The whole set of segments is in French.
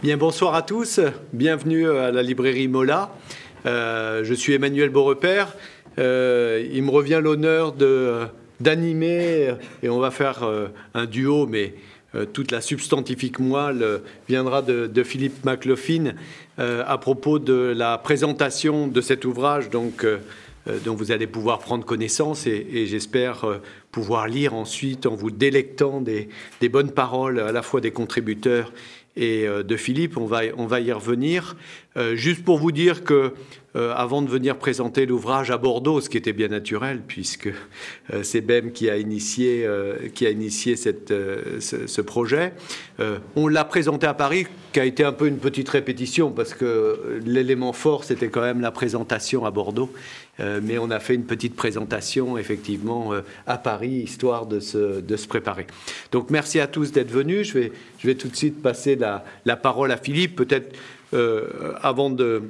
Bien, bonsoir à tous. Bienvenue à la librairie Mola. Je suis Emmanuel Beaurepaire. Il me revient l'honneur d'animer, et on va faire un duo, mais toute la substantifique moelle viendra de Philippe McLaughlin à propos de la présentation de cet ouvrage dont vous allez pouvoir prendre connaissance et j'espère pouvoir lire ensuite en vous délectant des bonnes paroles à la fois des contributeurs et de Philippe. On va y revenir. Juste pour vous dire que avant de venir présenter l'ouvrage à Bordeaux, ce qui était bien naturel puisque c'est BEM qui a initié ce projet, on l'a présenté à Paris, qui a été un peu une petite répétition parce que l'élément fort c'était quand même la présentation à Bordeaux, mais on a fait une petite présentation effectivement à Paris histoire de se préparer. Donc merci à tous d'être venus. Je vais tout de suite passer la parole à Philippe, peut-être avant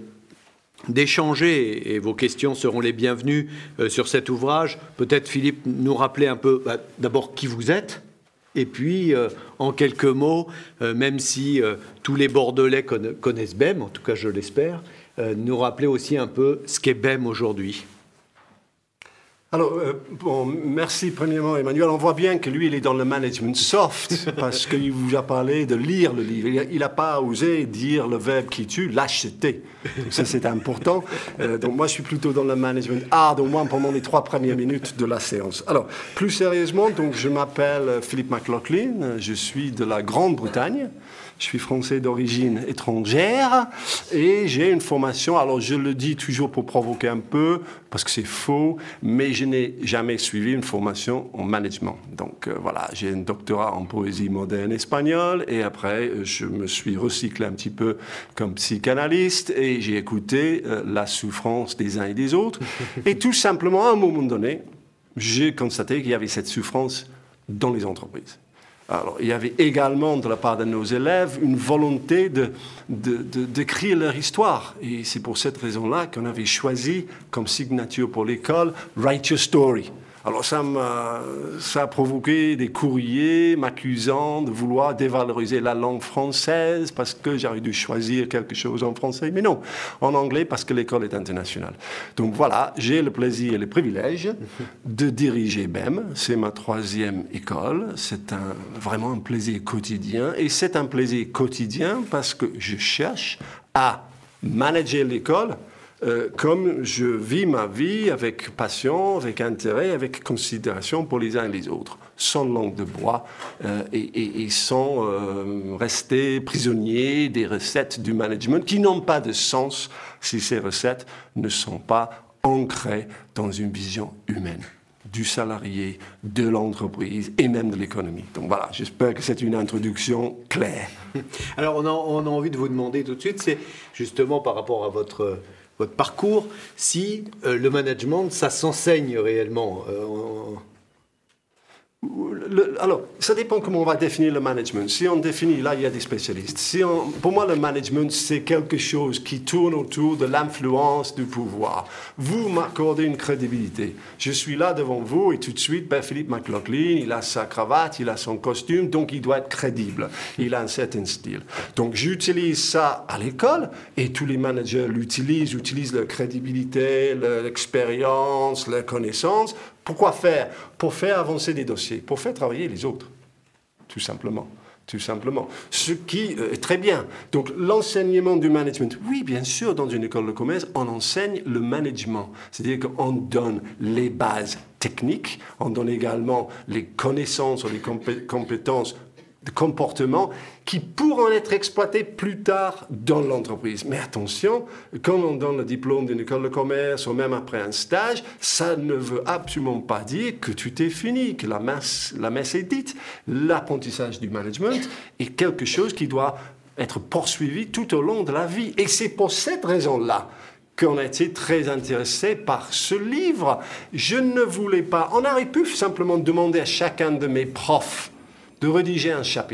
d'échanger, et vos questions seront les bienvenues sur cet ouvrage. Peut-être, Philippe, nous rappeler un peu, d'abord, qui vous êtes, et puis, en quelques mots, même si tous les Bordelais connaissent BEM, en tout cas je l'espère, nous rappeler aussi un peu ce qu'est BEM aujourd'hui. Alors, merci premièrement Emmanuel. On voit bien que lui, il est dans le management soft parce qu'il vous a parlé de lire le livre. Il n'a pas osé dire le verbe qui tue, l'acheter. Donc ça, c'est important. Donc moi, je suis plutôt dans le management hard, au moins pendant les 3 premières minutes de la séance. Alors, plus sérieusement, donc, je m'appelle Philippe McLaughlin. Je suis de la Grande-Bretagne. Je suis français d'origine étrangère et j'ai une formation, alors je le dis toujours pour provoquer un peu, parce que c'est faux, mais je n'ai jamais suivi une formation en management. Donc voilà, j'ai un doctorat en poésie moderne espagnole et après je me suis recyclé un petit peu comme psychanalyste et j'ai écouté la souffrance des uns et des autres. Et tout simplement, à un moment donné, j'ai constaté qu'il y avait cette souffrance dans les entreprises. Alors, il y avait également, de la part de nos élèves, une volonté d'écrire leur histoire. Et c'est pour cette raison-là qu'on avait choisi comme signature pour l'école « Write Your Story ». Alors, ça a provoqué des courriers m'accusant de vouloir dévaloriser la langue française parce que j'aurais dû choisir quelque chose en français. Mais non, en anglais parce que l'école est internationale. Donc voilà, j'ai le plaisir et le privilège de diriger BEM. C'est ma 3e école. C'est vraiment un plaisir quotidien. Et c'est un plaisir quotidien parce que je cherche à manager l'école comme je vis ma vie avec passion, avec intérêt, avec considération pour les uns et les autres, sans langue de bois et sans rester prisonnier des recettes du management qui n'ont pas de sens si ces recettes ne sont pas ancrées dans une vision humaine du salarié, de l'entreprise et même de l'économie. Donc voilà, j'espère que c'est une introduction claire. Alors on a envie de vous demander tout de suite, c'est justement par rapport à votre parcours, si le management, ça s'enseigne réellement Alors, ça dépend comment on va définir le management. Si on définit, là, il y a des spécialistes. Pour moi, le management, c'est quelque chose qui tourne autour de l'influence du pouvoir. Vous m'accordez une crédibilité. Je suis là devant vous et tout de suite, Philippe McLaughlin, il a sa cravate, il a son costume, donc il doit être crédible. Il a un certain style. Donc, j'utilise ça à l'école et tous les managers utilisent leur crédibilité, leur expérience, leur connaissance. Pourquoi faire? Pour faire avancer des dossiers, pour faire travailler les autres, tout simplement. Ce qui est très bien. Donc, l'enseignement du management, oui, bien sûr, dans une école de commerce, on enseigne le management. C'est-à-dire qu'on donne les bases techniques, on donne également les connaissances ou les compétences de comportement qui pourront être exploités plus tard dans l'entreprise. Mais attention, quand on donne le diplôme d'une école de commerce ou même après un stage, ça ne veut absolument pas dire que tout est fini, que la messe est dite. L'apprentissage du management est quelque chose qui doit être poursuivi tout au long de la vie. Et c'est pour cette raison-là qu'on a été très intéressé par ce livre. Je ne voulais pas... On aurait pu simplement demander à chacun de mes profs de rédiger un chapitre.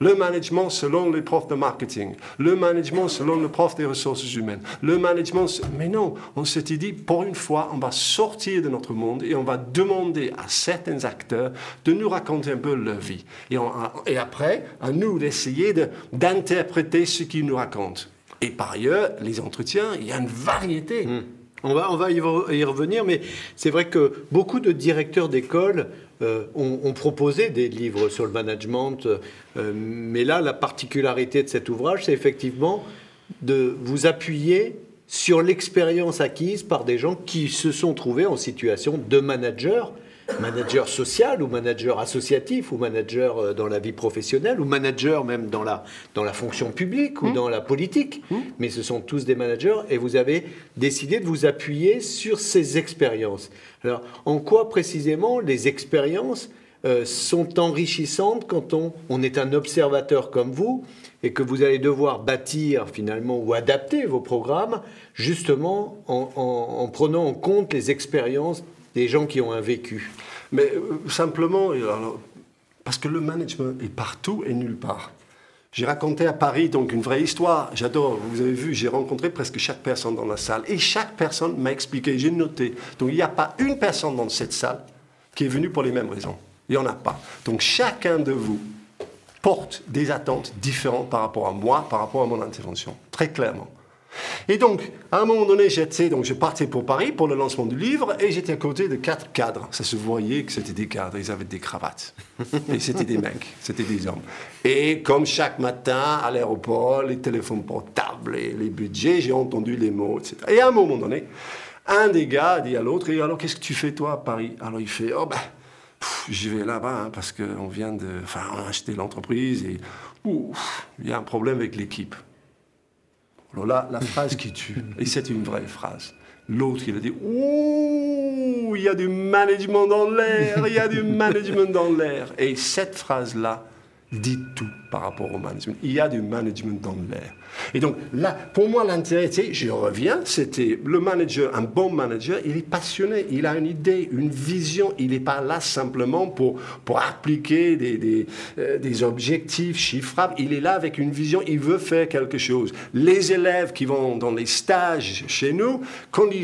le management selon les profs de marketing, le management selon le prof des ressources humaines, le management... Mais non, on s'était dit, pour une fois, on va sortir de notre monde et on va demander à certains acteurs de nous raconter un peu leur vie. Et après, à nous d'essayer d'interpréter ce qu'ils nous racontent. Et par ailleurs, les entretiens, il y a une variété. On va y revenir, mais c'est vrai que beaucoup de directeurs d'école ont proposé des livres sur le management, mais là, la particularité de cet ouvrage, c'est effectivement de vous appuyer sur l'expérience acquise par des gens qui se sont trouvés en situation de manager social ou manager associatif ou manager dans la vie professionnelle ou manager même dans la fonction publique ou dans la politique. Mais ce sont tous des managers et vous avez décidé de vous appuyer sur ces expériences. Alors, en quoi précisément les expériences sont enrichissantes quand on est un observateur comme vous et que vous allez devoir bâtir finalement ou adapter vos programmes justement en prenant en compte les expériences des gens qui ont un vécu. Mais simplement, alors, parce que le management est partout et nulle part. J'ai raconté à Paris donc une vraie histoire. J'adore, vous avez vu, j'ai rencontré presque chaque personne dans la salle. Et chaque personne m'a expliqué, j'ai noté. Donc il n'y a pas une personne dans cette salle qui est venue pour les mêmes raisons. Il n'y en a pas. Donc chacun de vous porte des attentes différentes par rapport à moi, par rapport à mon intervention, très clairement. Et donc, à un moment donné, je partais pour Paris pour le lancement du livre et j'étais à côté de 4 cadres. Ça se voyait que c'était des cadres, ils avaient des cravates. Et c'était des mecs, c'était des hommes. Et comme chaque matin, à l'aéroport, les téléphones portables et les budgets, j'ai entendu les mots, etc. Et à un moment donné, un des gars dit à l'autre, et alors qu'est-ce que tu fais toi à Paris? Alors il fait, j'y vais là-bas parce qu'on vient on a acheté l'entreprise et il y a un problème avec l'équipe. Alors là, la phrase qui tue, et c'est une vraie phrase. L'autre, il a dit, ouh, il y a du management dans l'air, il y a du management dans l'air. Et cette phrase-là dit tout par rapport au management. Il y a du management dans l'air. Et donc là, pour moi, l'intérêt, je reviens, c'était le manager, un bon manager, il est passionné, il a une idée, une vision, il n'est pas là simplement pour appliquer des objectifs chiffrables, il est là avec une vision, il veut faire quelque chose. Les élèves qui vont dans les stages chez nous, quand ils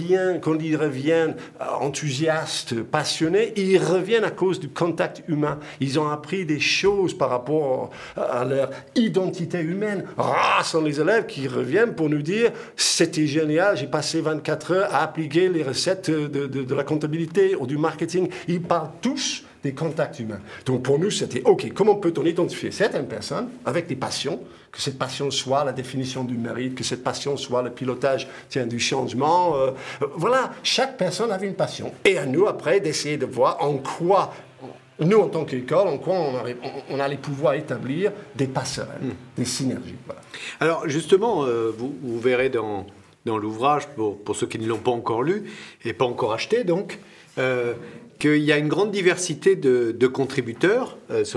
reviennent enthousiastes, passionnés, ils reviennent à cause du contact humain. Ils ont appris des choses par rapport à leur identité humaine. Sont les élèves qui reviennent pour nous dire « C'était génial, j'ai passé 24 heures à appliquer les recettes de la comptabilité ou du marketing. » Ils parlent tous des contacts humains. Donc pour nous, c'était « OK, comment peut-on identifier certaines personnes avec des passions, que cette passion soit la définition du mérite, que cette passion soit le pilotage du changement. » Voilà, chaque personne avait une passion. Et à nous, après, d'essayer de voir en quoi... Nous, en tant qu'école, en quoi on allait pouvoir établir des passerelles, des synergies. Voilà. Alors, justement, vous verrez dans l'ouvrage, pour ceux qui ne l'ont pas encore lu et pas encore acheté, donc, qu'il y a une grande diversité de contributeurs sur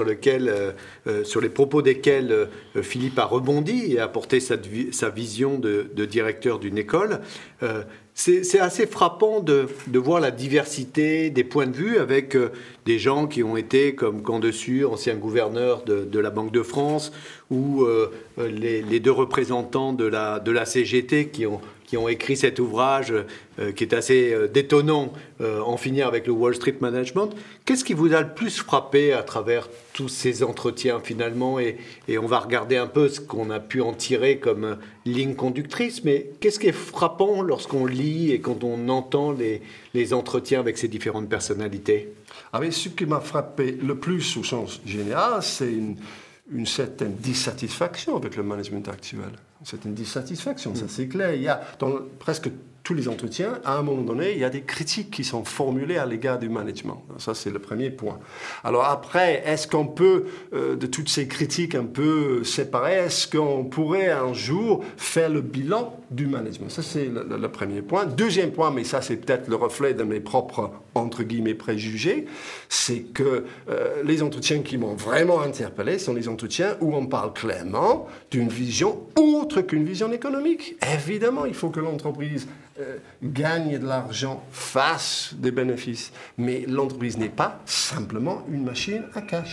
les propos desquels Philippe a rebondi et a apporté sa vision de directeur d'une école. C'est assez frappant de voir la diversité des points de vue avec des gens qui ont été comme Camp-Dessus, ancien gouverneur de la Banque de France, ou les 2 représentants de la CGT qui ont écrit cet ouvrage qui est assez détonnant, En finir avec le Wall Street Management. Qu'est-ce qui vous a le plus frappé à travers tous ces entretiens finalement et on va regarder un peu ce qu'on a pu en tirer comme ligne conductrice, mais qu'est-ce qui est frappant lorsqu'on lit et quand on entend les entretiens avec ces différentes personnalités? Mais ce qui m'a frappé le plus au sens général, c'est une certaine dissatisfaction avec le management actuel. C'est une dissatisfaction, ça c'est clair. Il y a dans presque tous les entretiens, à un moment donné, il y a des critiques qui sont formulées à l'égard du management. Ça, c'est le premier point. Alors après, est-ce qu'on peut, de toutes ces critiques un peu séparées, est-ce qu'on pourrait un jour faire le bilan du management? Ça, c'est le premier point. Deuxième point, mais ça, c'est peut-être le reflet de mes propres, entre guillemets, préjugés, c'est que les entretiens qui m'ont vraiment interpellé sont les entretiens où on parle clairement d'une vision autre qu'une vision économique. Évidemment, il faut que l'entreprise gagne de l'argent, fasse des bénéfices. Mais l'entreprise n'est pas simplement une machine à cash.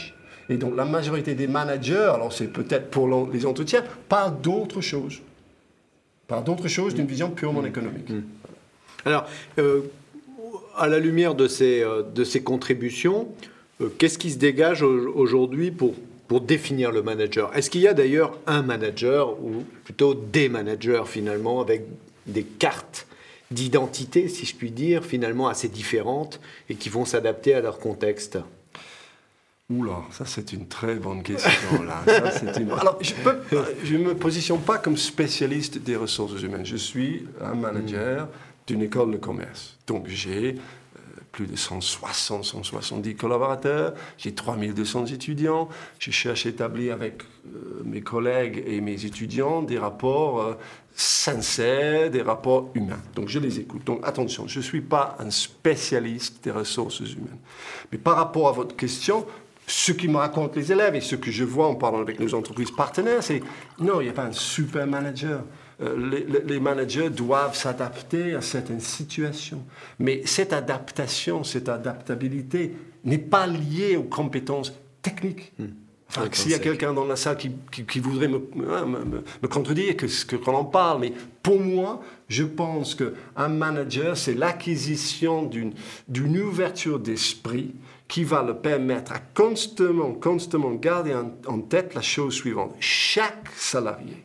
Et donc la majorité des managers, alors c'est peut-être pour les entretiens, parlent d'autre chose. D'une vision purement économique. Alors, à la lumière de ces contributions, qu'est-ce qui se dégage aujourd'hui pour définir le manager? Est-ce qu'il y a d'ailleurs un manager, ou plutôt des managers finalement, avec des cartes d'identité, si je puis dire, finalement assez différentes et qui vont s'adapter à leur contexte? Oula, ça c'est une très bonne question. Là. Alors, je ne me positionne pas comme spécialiste des ressources humaines. Je suis un manager d'une école de commerce. Donc j'ai plus de 170 collaborateurs, j'ai 3200 étudiants. Je cherche à établir avec mes collègues et mes étudiants des rapports sincères, des rapports humains. Donc je les écoute. Donc attention, je ne suis pas un spécialiste des ressources humaines. Mais par rapport à votre question, ce qui me racontent les élèves et ce que je vois en parlant avec nos entreprises partenaires, c'est non, il n'y a pas un super manager. Les managers doivent s'adapter à certaines situations. Mais cette adaptation, cette adaptabilité n'est pas liée aux compétences techniques. Enfin, s'il y a quelqu'un dans la salle qui voudrait me contredire qu'on en parle, mais pour moi, je pense qu'un manager, c'est l'acquisition d'une ouverture d'esprit qui va le permettre à constamment garder en tête la chose suivante. Chaque salarié,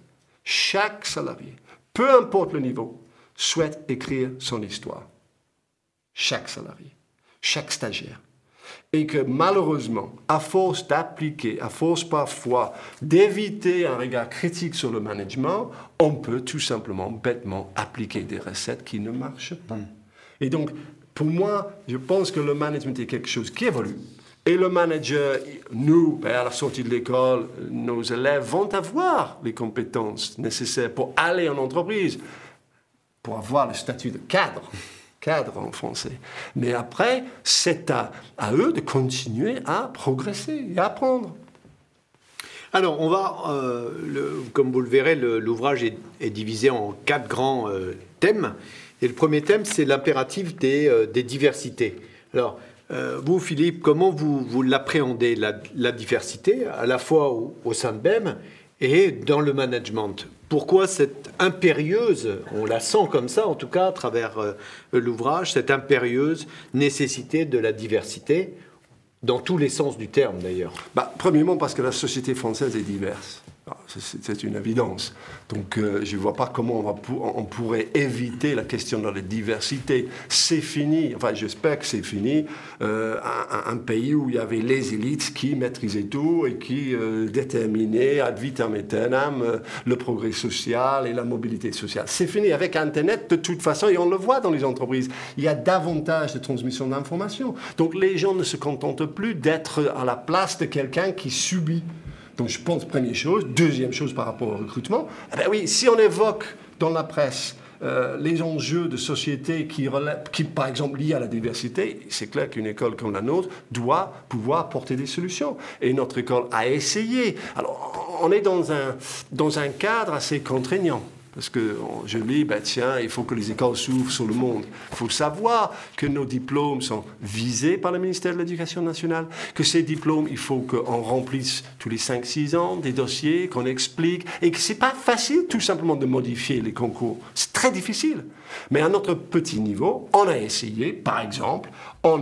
peu importe le niveau, souhaite écrire son histoire. Chaque salarié, chaque stagiaire. Et que malheureusement, à force d'appliquer, à force parfois d'éviter un regard critique sur le management, on peut tout simplement, bêtement, appliquer des recettes qui ne marchent pas. Et donc, pour moi, je pense que le management est quelque chose qui évolue. Et le manager, nous, à la sortie de l'école, nos élèves vont avoir les compétences nécessaires pour aller en entreprise, pour avoir le statut de cadre en français. Mais après, c'est à eux de continuer à progresser et à apprendre. Alors, on va, comme vous le verrez, l'ouvrage est divisé en 4 grands thèmes. Et le premier thème, c'est l'impératif des diversités. Alors, vous, Philippe, comment vous l'appréhendez, la diversité, à la fois au sein de BEM et dans le management? Pourquoi cette impérieuse, on la sent comme ça en tout cas à travers l'ouvrage, cette impérieuse nécessité de la diversité, dans tous les sens du terme d'ailleurs? Premièrement parce que la société française est diverse. C'est une évidence. Donc, je ne vois pas comment on pourrait éviter la question de la diversité. C'est fini, enfin j'espère que c'est fini, un pays où il y avait les élites qui maîtrisaient tout et qui déterminaient ad vitam aeternam le progrès social et la mobilité sociale. C'est fini avec Internet de toute façon, et on le voit dans les entreprises. Il y a davantage de transmission d'informations. Donc les gens ne se contentent plus d'être à la place de quelqu'un qui subit. Donc je pense, première chose. Deuxième chose par rapport au recrutement, oui, si on évoque dans la presse les enjeux de société qui, par exemple, liés à la diversité, c'est clair qu'une école comme la nôtre doit pouvoir apporter des solutions. Et notre école a essayé. Alors, on est dans un cadre assez contraignant. Parce que je lis, tiens, il faut que les écoles s'ouvrent sur le monde. Il faut savoir que nos diplômes sont visés par le ministère de l'Éducation nationale, que ces diplômes, il faut qu'on remplisse tous les 5-6 ans des dossiers, qu'on explique, et que ce n'est pas facile tout simplement de modifier les concours. C'est très difficile. Mais à notre petit niveau, on a essayé, par exemple, on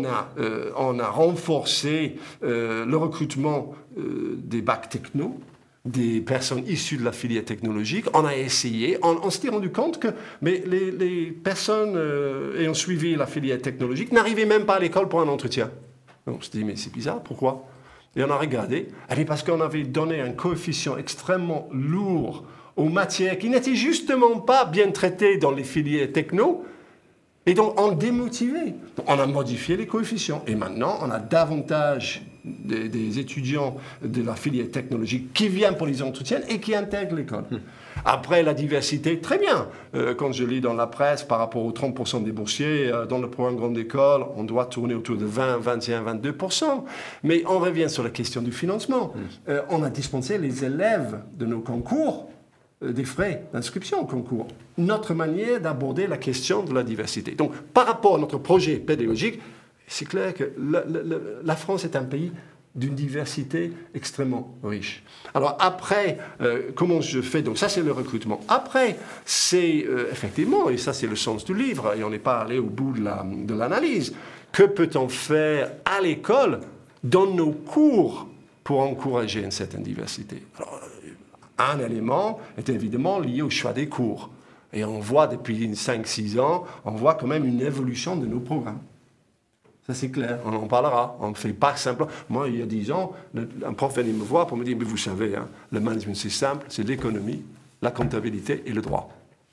a renforcé le recrutement des bacs techno, des personnes issues de la filière technologique. On a essayé, on s'était rendu compte que les personnes ayant suivi la filière technologique n'arrivaient même pas à l'école pour un entretien. On s'est dit, mais c'est bizarre, pourquoi? Et on a regardé, parce qu'on avait donné un coefficient extrêmement lourd aux matières qui n'étaient justement pas bien traitées dans les filières techno, et donc on démotivait. On a modifié les coefficients, et maintenant on a davantage des étudiants de la filière technologique qui viennent pour les entretiens et qui intègrent l'école. Après, la diversité, très bien. Quand je lis dans la presse, par rapport aux 30% des boursiers, dans le programme Grande École, on doit tourner autour de 20, 21, 22%. Mais on revient sur la question du financement. On a dispensé les élèves de nos concours des frais d'inscription au concours. Notre manière d'aborder la question de la diversité. Donc, par rapport à notre projet pédagogique, c'est clair que la France est un pays d'une diversité extrêmement riche. Alors après, comment je fais? Donc ça, c'est le recrutement. Après, c'est effectivement, et ça c'est le sens du livre, et on n'est pas allé au bout de l'analyse, que peut-on faire à l'école, dans nos cours, pour encourager une certaine diversité? Alors, un élément est évidemment lié au choix des cours. Et on voit depuis 5-6 ans, on voit quand même une évolution de nos programmes. Ça, c'est clair, on en parlera. On ne fait pas simplement. Moi, il y a 10 ans, un prof venait me voir pour me dire, mais vous savez, hein, le management, c'est simple, c'est l'économie, la comptabilité et le droit.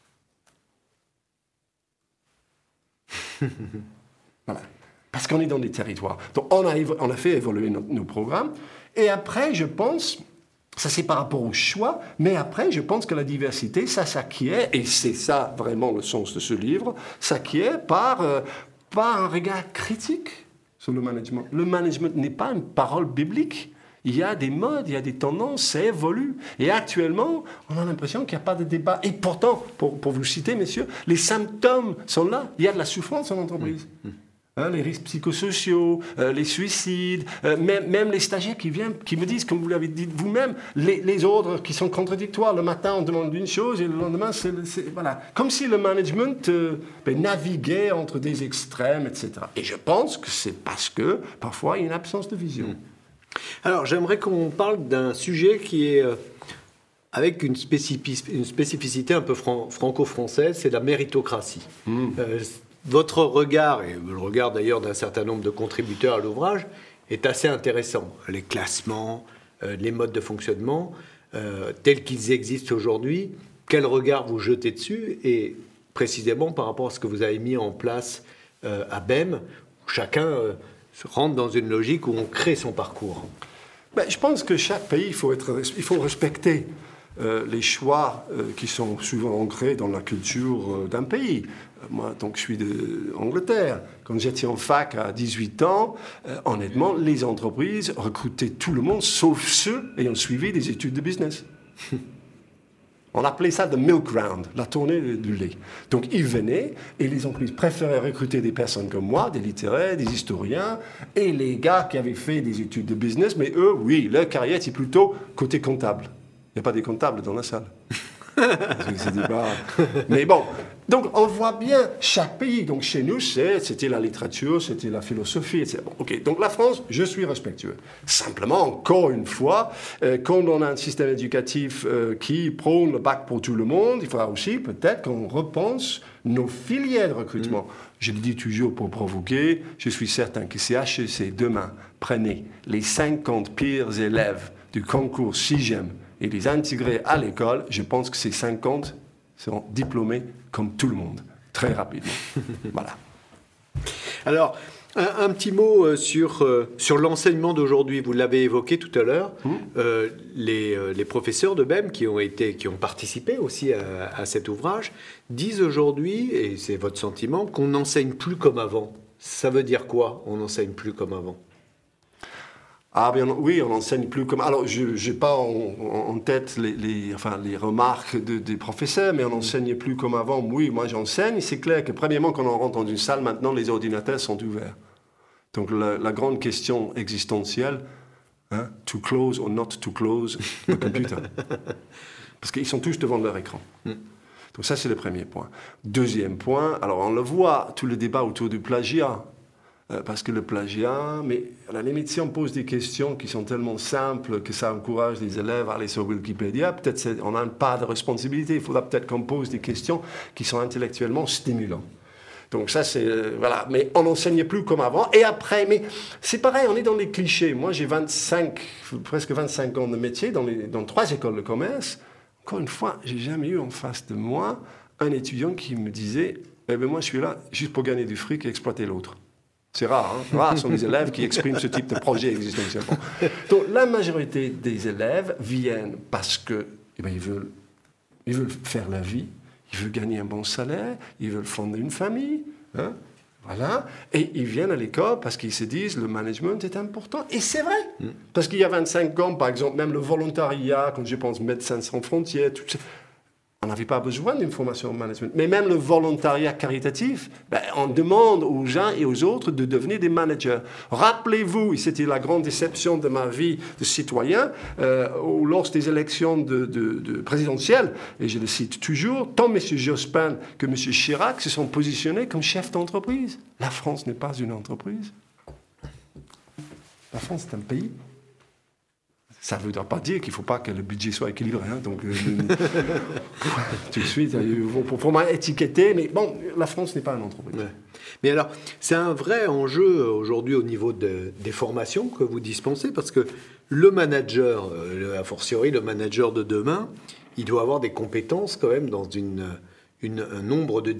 Voilà. Parce qu'on est dans des territoires. Donc, on a fait évoluer nos programmes. Et après, je pense, ça c'est par rapport au choix, mais après, je pense que la diversité, ça s'acquiert, et c'est ça vraiment le sens de ce livre, s'acquiert par un regard critique sur le management. Le management n'est pas une parole biblique. Il y a des modes, il y a des tendances, ça évolue. Et actuellement, on a l'impression qu'il n'y a pas de débat. Et pourtant, pour vous citer, messieurs, les symptômes sont là. Il y a de la souffrance en entreprise. Hein, les risques psychosociaux, les suicides, même les stagiaires qui me disent, comme vous l'avez dit vous-même, les ordres qui sont contradictoires. Le matin, on demande une chose et le lendemain, voilà. Comme si le management naviguait entre des extrêmes, etc. Et je pense que c'est parce que, parfois, il y a une absence de vision. Alors, j'aimerais qu'on parle d'un sujet qui est avec une spécificité un peu franco-française, c'est la méritocratie. Votre regard, et le regard d'ailleurs d'un certain nombre de contributeurs à l'ouvrage, est assez intéressant. Les classements, les modes de fonctionnement, tels qu'ils existent aujourd'hui, quel regard vous jetez dessus? Et précisément par rapport à ce que vous avez mis en place à BEM, où chacun rentre dans une logique où on crée son parcours. Je pense que chaque pays, il faut respecter les choix qui sont souvent ancrés dans la culture d'un pays. Moi, donc, je suis d'Angleterre. Quand j'étais en fac à 18 ans, honnêtement, les entreprises recrutaient tout le monde, sauf ceux ayant suivi des études de business. On appelait ça the milk round, la tournée du lait. Donc, ils venaient et les entreprises préféraient recruter des personnes comme moi, des littéraires, des historiens, et les gars qui avaient fait des études de business, mais eux, oui, leur carrière, c'est plutôt côté comptable. Il n'y a pas des comptables dans la salle. Mais bon, donc on voit bien chaque pays. Donc chez nous, c'était la littérature, c'était la philosophie, etc. Bon, ok, donc la France, je suis respectueux. Simplement, encore une fois, quand on a un système éducatif qui prône le bac pour tout le monde, il faudra aussi peut-être qu'on repense nos filières de recrutement. Je le dis toujours pour provoquer, je suis certain que si HEC demain prenait les 50 pires élèves du concours 6e et les intégrer à l'école, je pense que ces 50 seront diplômés comme tout le monde, très rapidement. Voilà. Alors, un petit mot sur l'enseignement d'aujourd'hui. Vous l'avez évoqué tout à l'heure. Les professeurs de BEM qui ont participé aussi à cet ouvrage disent aujourd'hui, et c'est votre sentiment, qu'on n'enseigne plus comme avant. Ça veut dire quoi, on n'enseigne plus comme avant ? Ah bien oui, on n'enseigne plus comme... Alors, je n'ai pas en tête les remarques des professeurs, mais on n'enseigne plus comme avant. Oui, moi j'enseigne. C'est clair que premièrement, quand on rentre dans une salle, maintenant, les ordinateurs sont ouverts. Donc la grande question existentielle, hein, to close or not to close the computer. Parce qu'ils sont tous devant leur écran. Donc ça, c'est le premier point. Deuxième point, alors on le voit, tout le débat autour du plagiat. Parce que le plagiat, mais à la limite, si on pose des questions qui sont tellement simples que ça encourage les élèves à aller sur Wikipédia, peut-être on n'a pas de responsabilité. Il faudra peut-être qu'on pose des questions qui sont intellectuellement stimulantes. Donc ça, c'est... voilà. Mais on n'enseigne plus comme avant. Et après, mais c'est pareil, on est dans les clichés. Moi, j'ai presque 25 ans de métier dans 3 écoles de commerce. Encore une fois, j'ai jamais eu en face de moi un étudiant qui me disait « Eh bien, moi, je suis là juste pour gagner du fric et exploiter l'autre ». C'est rare, hein? Rares sont les élèves qui expriment ce type de projet existentiel. Donc, la majorité des élèves viennent parce que, ils veulent faire la vie, ils veulent gagner un bon salaire, ils veulent fonder une famille, hein? Voilà. Et ils viennent à l'école parce qu'ils se disent le management est important. Et c'est vrai. Parce qu'il y a 25 ans, par exemple, même le volontariat, quand je pense Médecins sans frontières, tout ça, On n'avait pas besoin d'une formation au management. Mais même le volontariat caritatif, on demande aux uns et aux autres de devenir des managers. Rappelez-vous, et c'était la grande déception de ma vie de citoyen, lors des élections de présidentielles, et je le cite toujours, tant M. Jospin que M. Chirac se sont positionnés comme chefs d'entreprise. La France n'est pas une entreprise. La France est un pays. Ça ne voudra pas dire qu'il ne faut pas que le budget soit équilibré. Donc, tout de suite, il faut m'étiqueter. Mais bon, la France n'est pas une entreprise. Ouais. Mais alors, c'est un vrai enjeu aujourd'hui au niveau des formations que vous dispensez, parce que le manager, a fortiori le manager de demain, il doit avoir des compétences quand même dans un nombre de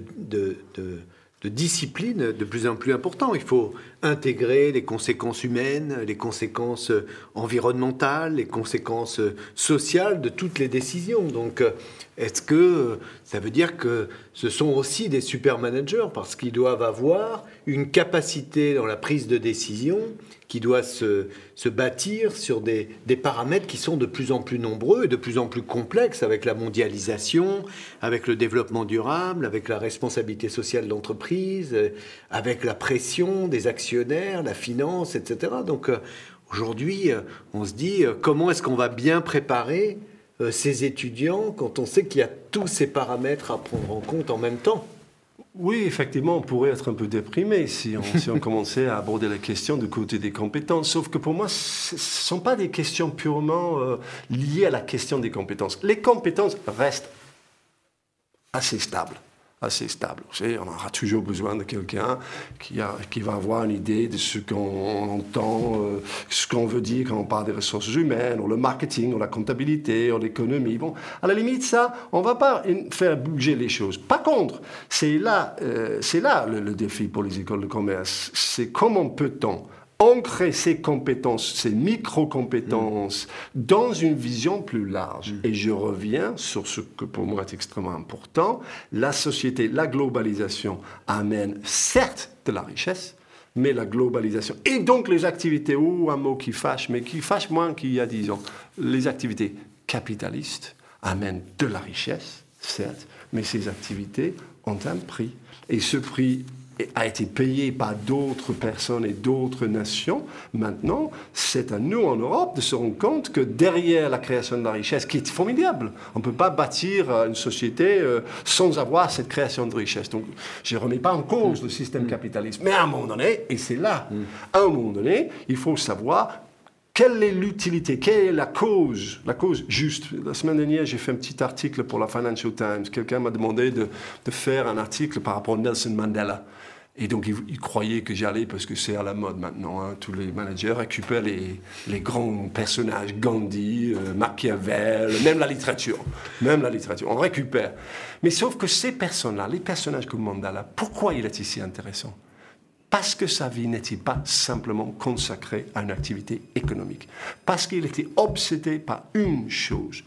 disciplines de plus en plus important. Il faut intégrer les conséquences humaines, les conséquences environnementales, les conséquences sociales de toutes les décisions. Donc, est-ce que ça veut dire que ce sont aussi des super managers parce qu'ils doivent avoir une capacité dans la prise de décision qui doit se bâtir sur des paramètres qui sont de plus en plus nombreux et de plus en plus complexes avec la mondialisation, avec le développement durable, avec la responsabilité sociale de l'entreprise, avec la pression des actionnaires, la finance, etc. Donc aujourd'hui, on se dit comment est-ce qu'on va bien préparer ces étudiants quand on sait qu'il y a tous ces paramètres à prendre en compte en même temps? Oui, effectivement, on pourrait être un peu déprimé si on commençait à aborder la question du côté des compétences. Sauf que pour moi, ce ne sont pas des questions purement liées à la question des compétences. Les compétences restent assez stables. Vous savez, on aura toujours besoin de quelqu'un qui va avoir une idée de ce qu'on entend, ce qu'on veut dire quand on parle des ressources humaines, ou le marketing, ou la comptabilité, ou l'économie. Bon, à la limite, ça, on ne va pas faire bouger les choses. Par contre, c'est là le défi pour les écoles de commerce. C'est comment peut-on ancrer ces compétences, ces micro-compétences, dans une vision plus large. Et je reviens sur ce que pour moi est extrêmement important. La société, la globalisation amène certes de la richesse, mais la globalisation, et donc les activités, un mot qui fâche, mais qui fâche moins qu'il y a 10 ans, les activités capitalistes amènent de la richesse, certes, mais ces activités ont un prix. Et ce prix a été payé par d'autres personnes et d'autres nations. Maintenant, c'est à nous en Europe de se rendre compte que derrière la création de la richesse, qui est formidable, on ne peut pas bâtir une société sans avoir cette création de richesse. Donc, je ne remets pas en cause le système capitaliste. Mais à un moment donné, et c'est là, à un moment donné, il faut savoir quelle est l'utilité, quelle est la cause juste. La semaine dernière, j'ai fait un petit article pour la Financial Times. Quelqu'un m'a demandé de faire un article par rapport à Nelson Mandela. Et donc, il croyait que j'allais, parce que c'est à la mode maintenant, tous les managers récupèrent les grands personnages, Gandhi, Machiavel, même la littérature. On récupère. Mais sauf que ces personnes-là, les personnages comme Mandela, pourquoi il est si intéressant ? Parce que sa vie n'était pas simplement consacrée à une activité économique. Parce qu'il était obsédé par une chose,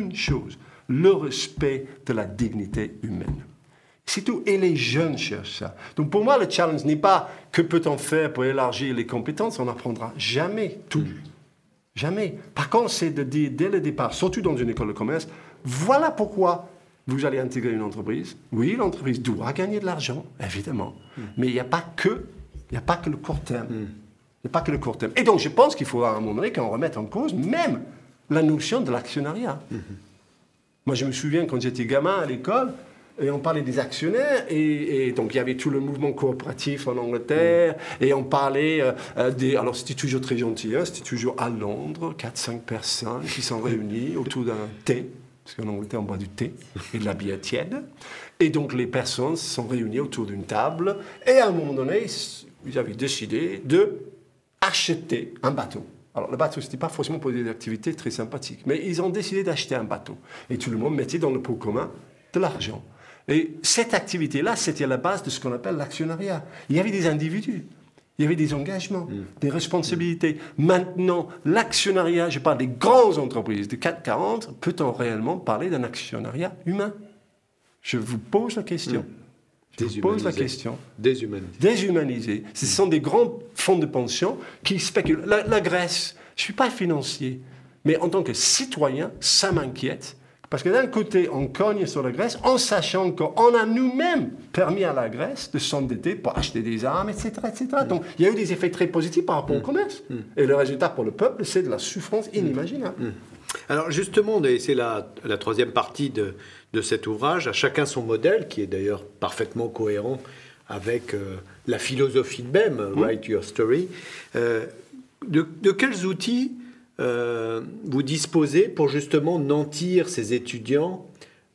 le respect de la dignité humaine. C'est tout. Et les jeunes cherchent ça. Donc pour moi, le challenge n'est pas que peut-on faire pour élargir les compétences. On n'apprendra jamais tout. Jamais. Par contre, c'est de dire dès le départ, surtout dans une école de commerce, voilà pourquoi vous allez intégrer une entreprise. Oui, l'entreprise doit gagner de l'argent, évidemment. Mais il n'y a pas que le court terme. Il n'y a pas que le court terme. Et donc, je pense qu'il faudra à un moment donné qu'on remette en cause même la notion de l'actionnariat. Moi, je me souviens quand j'étais gamin à l'école, et on parlait des actionnaires, et donc il y avait tout le mouvement coopératif en Angleterre, et on parlait alors c'était toujours très gentil, c'était toujours à Londres, 4-5 personnes qui sont réunies autour d'un thé, parce qu'en Angleterre on boit du thé, et de la bière tiède, et donc les personnes se sont réunies autour d'une table, et à un moment donné, ils avaient décidé d'acheter un bateau. Alors, le bateau, ce n'était pas forcément pour des activités très sympathiques, mais ils ont décidé d'acheter un bateau, et tout le monde mettait dans le pot commun de l'argent. Et cette activité-là, c'était à la base de ce qu'on appelle l'actionnariat. Il y avait des individus, il y avait des engagements, des responsabilités. Maintenant, l'actionnariat, je parle des grandes entreprises, des 440, peut-on réellement parler d'un actionnariat humain ? Je vous pose la question. Déshumanisé. Ce sont des grands fonds de pension qui spéculent. La Grèce, je ne suis pas financier, mais en tant que citoyen, ça m'inquiète Parce que d'un côté, on cogne sur la Grèce en sachant qu'on a nous-mêmes permis à la Grèce de s'endetter pour acheter des armes, etc., etc. Donc, il y a eu des effets très positifs par rapport au commerce. Et le résultat pour le peuple, c'est de la souffrance inimaginable. Alors justement, et c'est la troisième partie de cet ouvrage, à chacun son modèle, qui est d'ailleurs parfaitement cohérent avec la philosophie de BEM, Write Your Story. De quels outils vous disposez pour justement nantir ces étudiants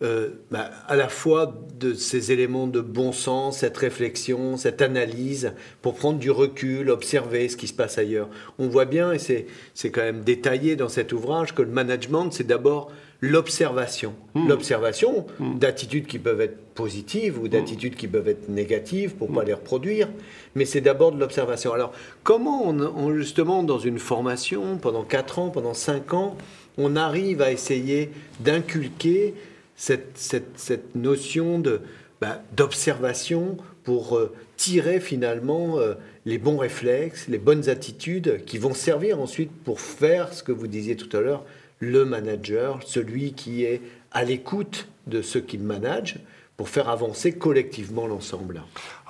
à la fois de ces éléments de bon sens, cette réflexion, cette analyse, pour prendre du recul, observer ce qui se passe ailleurs. On voit bien, et c'est quand même détaillé dans cet ouvrage, que le management, c'est d'abord l'observation. L'observation d'attitudes qui peuvent être positives ou d'attitudes qui peuvent être négatives pour ne pas les reproduire, mais c'est d'abord de l'observation. Alors, comment on, justement, dans une formation, pendant 4 ans, pendant 5 ans, on arrive à essayer d'inculquer cette notion d'observation pour tirer finalement les bons réflexes, les bonnes attitudes qui vont servir ensuite pour faire ce que vous disiez tout à l'heure, le manager, celui qui est à l'écoute de ceux qu'il manage, pour faire avancer collectivement l'ensemble.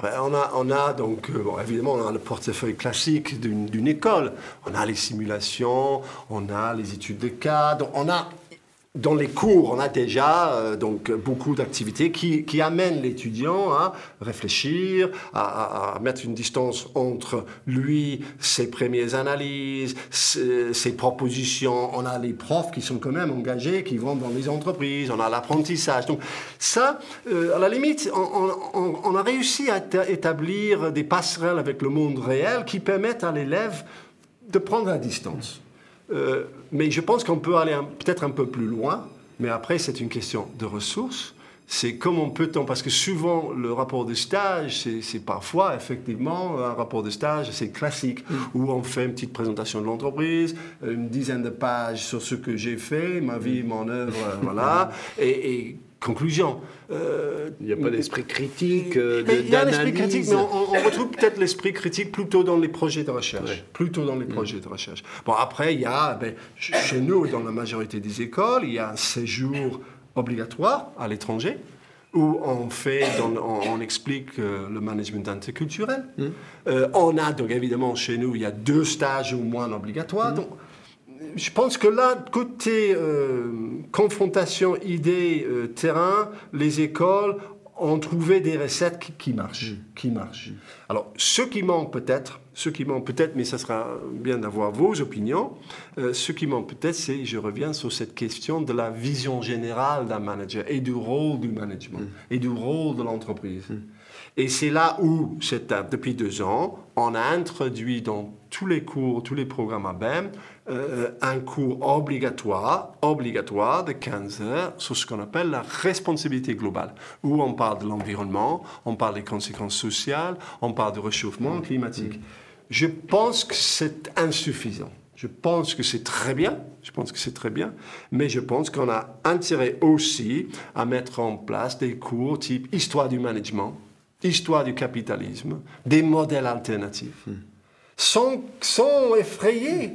On a donc, évidemment, on a le portefeuille classique d'une école. On a les simulations, on a les études de cas, donc on a... Dans les cours, on a déjà donc beaucoup d'activités qui amènent l'étudiant à réfléchir, à mettre une distance entre lui, ses premières analyses, ses propositions. On a les profs qui sont quand même engagés, qui vont dans les entreprises. On a l'apprentissage. Donc ça, à la limite, on a réussi à établir des passerelles avec le monde réel qui permettent à l'élève de prendre la distance. Mais je pense qu'on peut aller peut-être un peu plus loin, mais après c'est une question de ressources. C'est comment peut-on, parce que souvent le rapport de stage, c'est parfois effectivement un rapport de stage assez classique, où on fait une petite présentation de l'entreprise, une dizaine de pages sur ce que j'ai fait, ma vie, mon œuvre, voilà, et conclusion. Il n'y a pas d'esprit critique, il y a l'esprit d'analyse. critique, mais on retrouve peut-être l'esprit critique plutôt dans les projets de recherche. Ouais. Plutôt dans les projets de recherche. Bon, après, il y a, chez nous, dans la majorité des écoles, il y a un séjour obligatoire à l'étranger, où on explique le management interculturel. On a, donc évidemment, chez nous, il y a 2 stages au moins obligatoires. Donc, je pense que là, côté confrontation, idées, terrain, les écoles ont trouvé des recettes qui marchent. Alors, ce qui manque peut-être, mais ça sera bien d'avoir vos opinions, ce qui manque peut-être, c'est, je reviens sur cette question de la vision générale d'un manager et du rôle du management et du rôle de l'entreprise. Et c'est là où, depuis 2 ans, on a introduit dans tous les cours, tous les programmes à BEM, un cours obligatoire de 15 heures sur ce qu'on appelle la responsabilité globale, où on parle de l'environnement, on parle des conséquences sociales, on parle du réchauffement climatique. Je pense que c'est insuffisant. Je pense que c'est très bien, mais je pense qu'on a intérêt aussi à mettre en place des cours type histoire du management, histoire du capitalisme, des modèles alternatifs, sans effrayer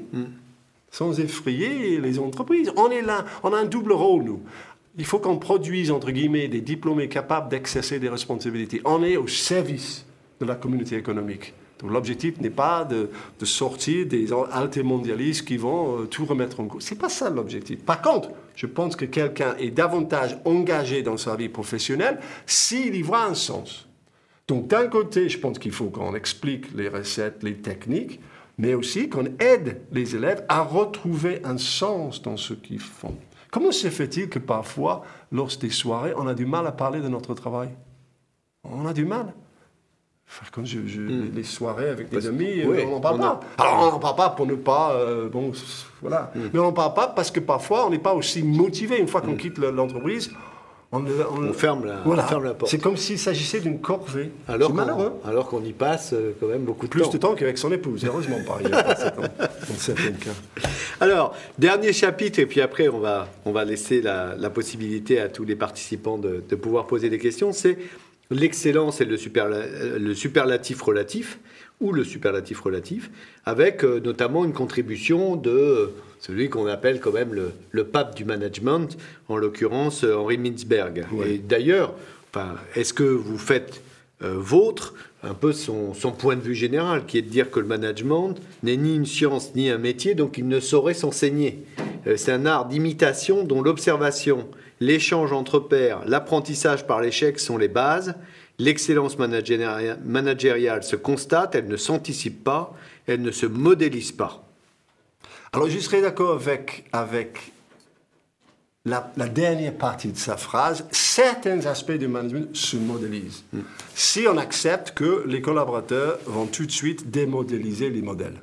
les entreprises. On est là, on a un double rôle, nous. Il faut qu'on produise, entre guillemets, des diplômés capables d'exercer des responsabilités. On est au service de la communauté économique. Donc l'objectif n'est pas de sortir des altermondialistes qui vont tout remettre en cause. Ce n'est pas ça l'objectif. Par contre, je pense que quelqu'un est davantage engagé dans sa vie professionnelle s'il y voit un sens. Donc d'un côté, je pense qu'il faut qu'on explique les recettes, les techniques, mais aussi qu'on aide les élèves à retrouver un sens dans ce qu'ils font. Comment se fait-il que parfois, lors des soirées, on a du mal à parler de notre travail? On a du mal. Enfin, quand les soirées avec des amis, on n'en parle pas. Alors, on n'en parle pas pour ne pas... voilà. Mais on n'en parle pas parce que parfois, on n'est pas aussi motivé. Une fois qu'on quitte l'entreprise, on ferme la porte. C'est comme s'il s'agissait d'une corvée. C'est malheureux. Alors qu'on y passe quand même beaucoup de temps. Plus de temps qu'avec son épouse, heureusement par ailleurs, dans certains cas. Alors, dernier chapitre, et puis après on va laisser la possibilité à tous les participants de pouvoir poser des questions, c'est l'excellence et le superlatif relatif, ou le superlatif relatif, avec notamment une contribution de celui qu'on appelle quand même le pape du management, en l'occurrence Henri Mintzberg. Ouais. Et d'ailleurs, est-ce que vous faites vôtre un peu son point de vue général, qui est de dire que le management n'est ni une science ni un métier, donc il ne saurait s'enseigner. C'est un art d'imitation dont l'observation, l'échange entre pairs, l'apprentissage par l'échec sont les bases. L'excellence managériale se constate, elle ne s'anticipe pas, elle ne se modélise pas. Alors je serais d'accord avec la dernière partie de sa phrase. Certains aspects du management se modélisent. Si on accepte que les collaborateurs vont tout de suite démodéliser les modèles.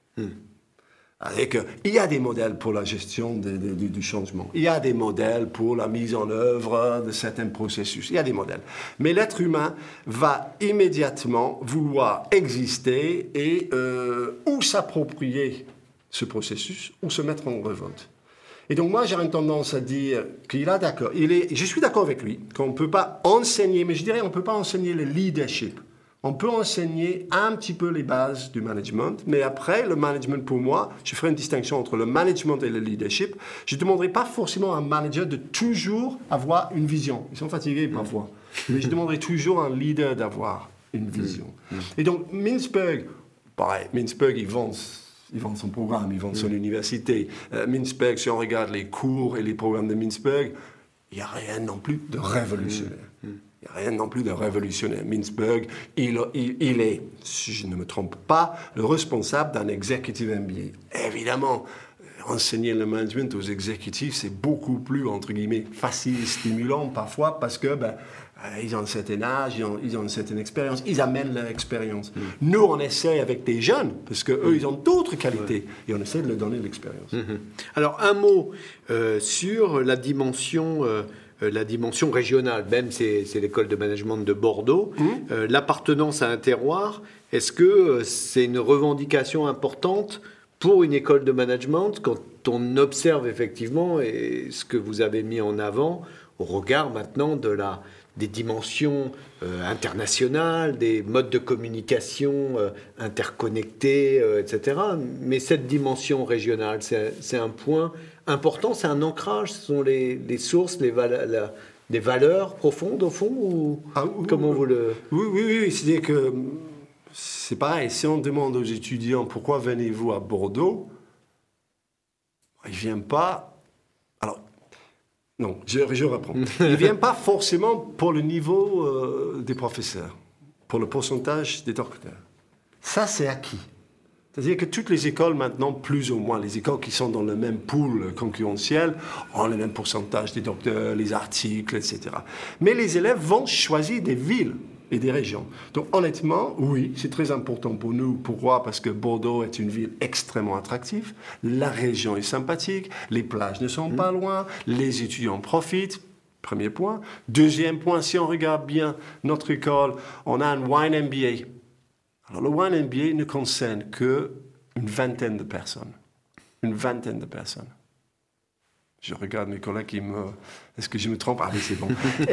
Il y a des modèles pour la gestion du changement. Il y a des modèles pour la mise en œuvre de certains processus. Il y a des modèles. Mais l'être humain va immédiatement vouloir exister et ou s'approprier ce processus ou se mettre en révolte. Et donc moi, j'ai une tendance à dire qu'il est d'accord. Je suis d'accord avec lui, qu'on ne peut pas enseigner, mais je dirais qu'on ne peut pas enseigner le leadership. On peut enseigner un petit peu les bases du management, mais après, le management, pour moi, je ferai une distinction entre le management et le leadership. Je ne demanderai pas forcément à un manager de toujours avoir une vision. Ils sont fatigués parfois. Mais je demanderai toujours à un leader d'avoir une vision. Et donc, Mintzberg, pareil, Mintzberg, il vend son programme, il vend son université. Mintzberg, si on regarde les cours et les programmes de Mintzberg, il n'y a rien non plus de révolutionnaire. Il n'y a rien non plus de révolutionnaire. Mintzberg, il est, si je ne me trompe pas, le responsable d'un executive MBA. Évidemment, enseigner le management aux exécutifs, c'est beaucoup plus, entre guillemets, facile, stimulant parfois, parce que ils ont un certain âge, ils ont une certaine expérience, ils amènent leur expérience. Nous, on essaie avec des jeunes, parce qu'eux, ils ont d'autres qualités, et on essaie de leur donner l'expérience. Alors, un mot sur la dimension régionale, même c'est l'école de management de Bordeaux, l'appartenance à un terroir, est-ce que c'est une revendication importante pour une école de management quand on observe effectivement ce que vous avez mis en avant au regard maintenant des dimensions internationales, des modes de communication interconnectés, etc. Mais cette dimension régionale, c'est un point important, c'est un ancrage, ce sont les sources, des valeurs profondes au fond, ou comment vous le... Oui, c'est-à-dire que c'est pareil, si on demande aux étudiants pourquoi venez-vous à Bordeaux, ils ne viennent pas... Alors, non, je reprends. Ils ne viennent pas forcément pour le niveau des professeurs, pour le pourcentage des docteurs. Ça, c'est acquis. C'est-à-dire que toutes les écoles maintenant, plus ou moins, les écoles qui sont dans le même pool concurrentiel, ont le même pourcentage des docteurs, les articles, etc. Mais les élèves vont choisir des villes et des régions. Donc honnêtement, oui, c'est très important pour nous. Pourquoi ? Parce que Bordeaux est une ville extrêmement attractive, la région est sympathique, les plages ne sont pas loin, les étudiants profitent. Premier point. Deuxième point, si on regarde bien notre école, on a un Wine MBA. Alors, le Wine MBA ne concerne qu'une vingtaine de personnes. Une vingtaine de personnes. Je regarde mes collègues qui me... Est-ce que je me trompe ? Ah oui, c'est bon.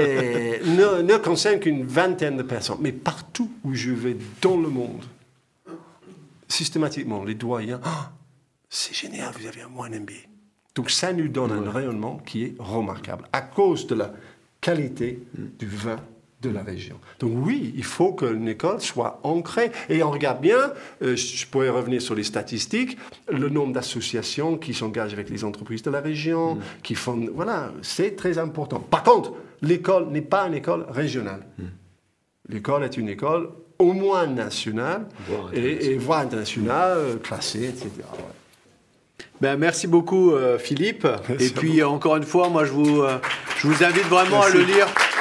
Ne concerne qu'une vingtaine de personnes. Mais partout où je vais dans le monde, systématiquement, les doyens... c'est génial, vous avez un Wine MBA. Donc, ça nous donne un rayonnement qui est remarquable à cause de la qualité du vin de la région. Donc oui, il faut qu'une école soit ancrée. Et on regarde bien, je pourrais revenir sur les statistiques, le nombre d'associations qui s'engagent avec les entreprises de la région, qui font... Voilà, c'est très important. Par contre, l'école n'est pas une école régionale. L'école est une école au moins nationale, voire internationale, classée, etc. Ouais. Merci beaucoup, Philippe. Et puis, encore une fois, moi, je vous invite vraiment à le lire.